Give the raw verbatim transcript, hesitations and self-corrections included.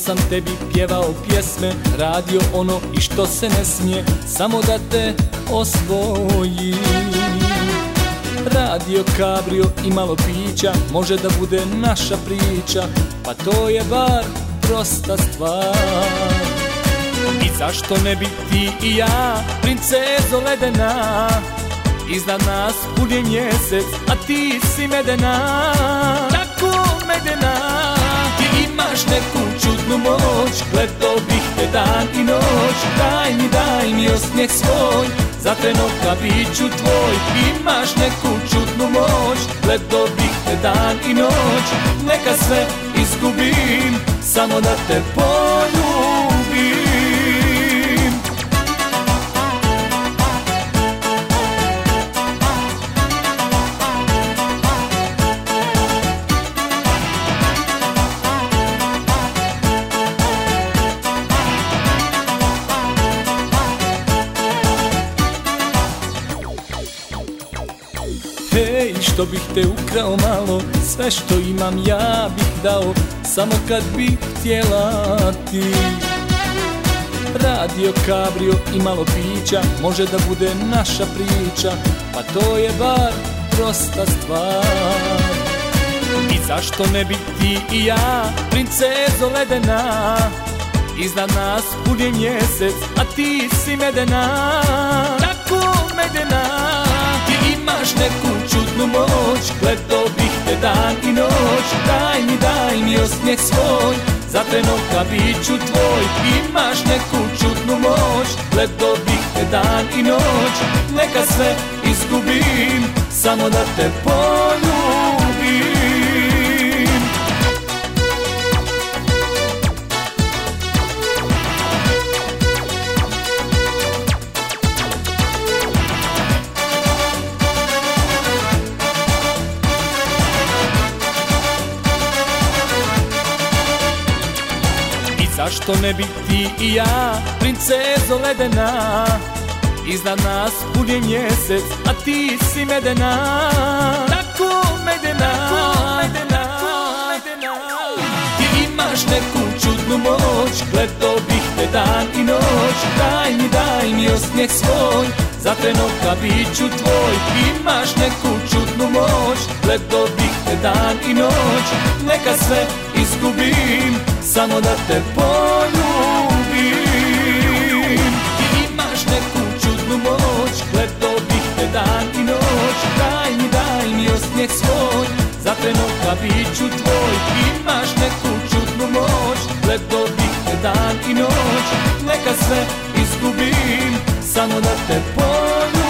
sam tebi pjevao pjesme, radio ono i što se ne smije, samo da te osvojim. Radio, kabrio i malo pića, može da bude naša priča, pa to je bar prosta stvar. I zašto ne bi ti i ja, princezo ledena, iznad nas pun je mjesec, a ti si medena, tako medena. Ti imaš neku čudnu moć, gledao bih te dan i noć. Daj mi, daj mi osmijeh svoj, za trenutka bit ću tvoj. Imaš neku čudnu moć, gledao bih te dan i noć. Neka sve izgubim, samo da te poljubim. Hej, što bih te ukrao malo, sve što imam ja bih dao, samo kad bih htjela ti. Radio, kabrio i malo pića, može da bude naša priča, pa to je bar prosta stvar. I zašto ne bi ti i ja, princezo ledena, iznad nas pun je mjesec, a ti si medena, tako medena. Ti imaš neku čudnu moć, gledao bih te dan i noć. Daj mi, daj mi osmijeh svoj, za trenutka bit ću tvoj. Imaš neku čudnu moć, gledao bih te dan i noć. Neka sve izgubim, samo da te poljubim. Zašto ne bi ti i ja, princezo ledena, iznad nas pun je mjesec, a ti si medena, tako medena, medena, medena. Ti imaš neku čudnu moć, gledao bih te dan i noć. Daj mi, daj mi osmijeh svoj, za trenutka bit ću tvoj. Imaš neku čudnu moć, gledao bih te dan i noć. Neka sve izgubim, samo da te poljubim. Ti imaš neku čudnu moć, gledao bih te dan i noć. Daj mi, daj mi osmijeh svoj, za trenutka bit ću tvoj. Imaš neku čudnu moć, gledao bih te dan i noć. Neka sve izgubim, samo da te poljubim.